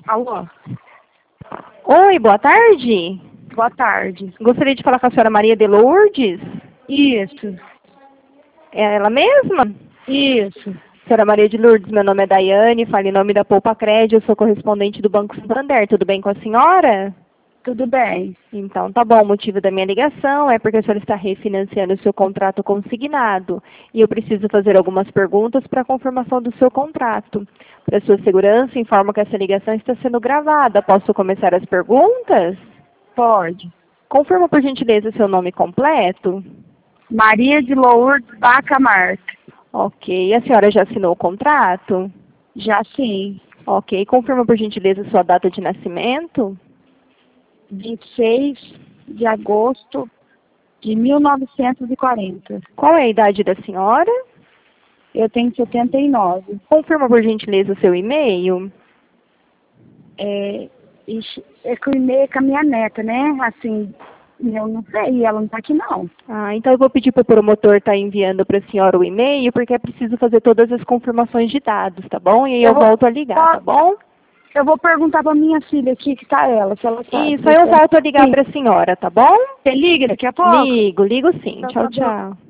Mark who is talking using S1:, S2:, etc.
S1: Alô?
S2: Oi, boa tarde.
S1: Boa tarde.
S2: Gostaria de falar com a senhora Maria de Lourdes.
S1: Isso.
S2: É ela mesma?
S1: Isso.
S2: Senhora Maria de Lourdes, meu nome é Daiane, falo em nome da Poupa Crédito, eu sou correspondente do Banco Santander. Tudo bem com a senhora?
S1: Tudo bem.
S2: Então, tá bom. O motivo da minha ligação é porque a senhora está refinanciando o seu contrato consignado e eu preciso fazer algumas perguntas para a confirmação do seu contrato. Para sua segurança, informo que essa ligação está sendo gravada. Posso começar as perguntas?
S1: Pode.
S2: Confirma, por gentileza, seu nome completo.
S1: Maria de Lourdes Baca Marques.
S2: Ok. A senhora já assinou o contrato?
S1: Já sim.
S2: Ok. Confirma, por gentileza, sua data de nascimento.
S1: 26 de agosto de 1940.
S2: Qual é a idade da senhora?
S1: Eu tenho 79.
S2: Confirma, por gentileza, o seu e-mail.
S1: É que o e-mail é com a minha neta, né? Assim, eu não sei, ela não tá aqui não.
S2: Ah, então eu vou pedir para o promotor estar enviando para a senhora o e-mail, porque é preciso fazer todas as confirmações de dados, tá bom? E aí eu volto a ligar, tá bom?
S1: Eu vou perguntar pra minha filha aqui que tá ela, se ela sabe.
S2: Isso, aí eu volto a ligar para a senhora, tá bom?
S1: Você liga daqui a pouco?
S2: Ligo sim.
S1: Então,
S2: Tchau,
S1: tá bom.
S2: tchau.